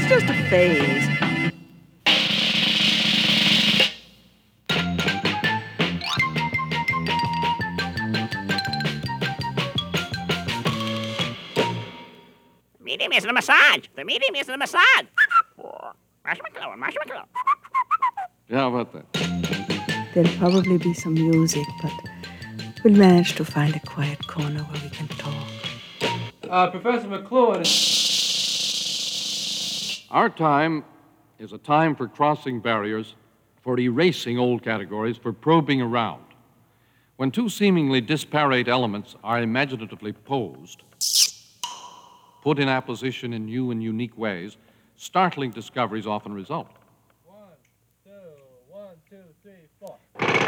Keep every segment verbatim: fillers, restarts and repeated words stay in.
It's just a phase. Medium is the massage. The medium is the massage. Marshmallow, marshmallow. Yeah, how about that? There'll probably be some music, but we'll manage to find a quiet corner where we can talk. Uh, Professor McLuhan. Our time is a time for crossing barriers, for erasing old categories, for probing around. When two seemingly disparate elements are imaginatively posed, put in apposition in new and unique ways, startling discoveries often result. One, two, one, two, three, four.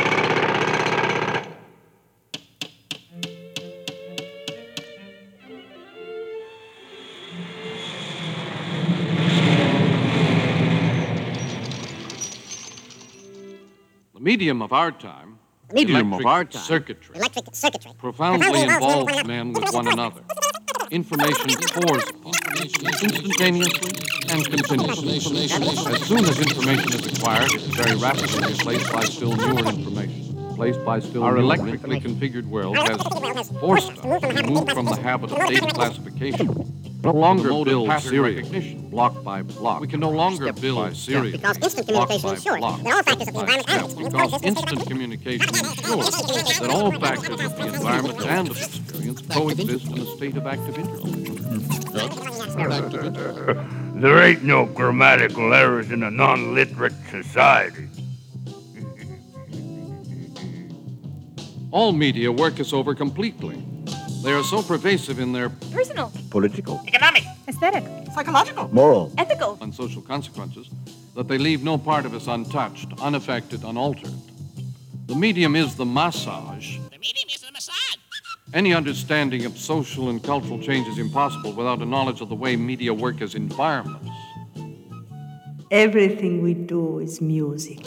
The medium of our time, Medium electric of our time. circuitry, Electric circuitry. profoundly involves men with one another. Information pours upon them instantaneously and continuously. As soon as information is acquired, it is very rapidly replaced by still newer information. Placed by still Our electrically configured world has forced us to move from the habit of data classification. No longer build serial recognition block by block. We can no longer build serial Because instant block communication by is sure. block. That all factors of the environment and Step, because instant communication ensures that all factors of the environment and of experience coexist in a state of active interest. There ain't no grammatical errors in a non-literate society. All media work us over completely. They are so pervasive in their Personal, Political, Economic. aesthetic, Psychological. moral, ethical. and social consequences that they leave no part of us untouched, unaffected, unaltered. The medium is the massage. The medium is the massage. Any understanding of social and cultural change is impossible without a knowledge of the way media work as environments. Everything we do is music.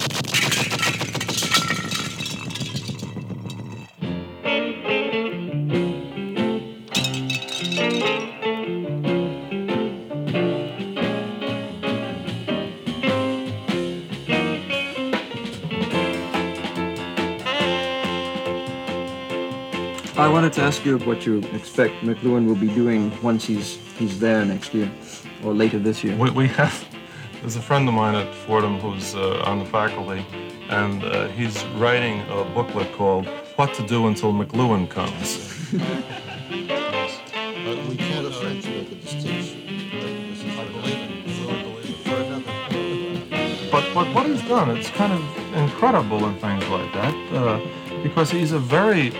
I wanted to ask you what you expect McLuhan will be doing once he's he's there next year, or later this year. We, we have, there's a friend of mine at Fordham who's uh, on the faculty, and uh, he's writing a booklet called What to Do Until McLuhan Comes. Uh, we can't afford to make a distinction. I believe it. But, but what he's done, it's kind of incredible and things like that, uh, because he's a very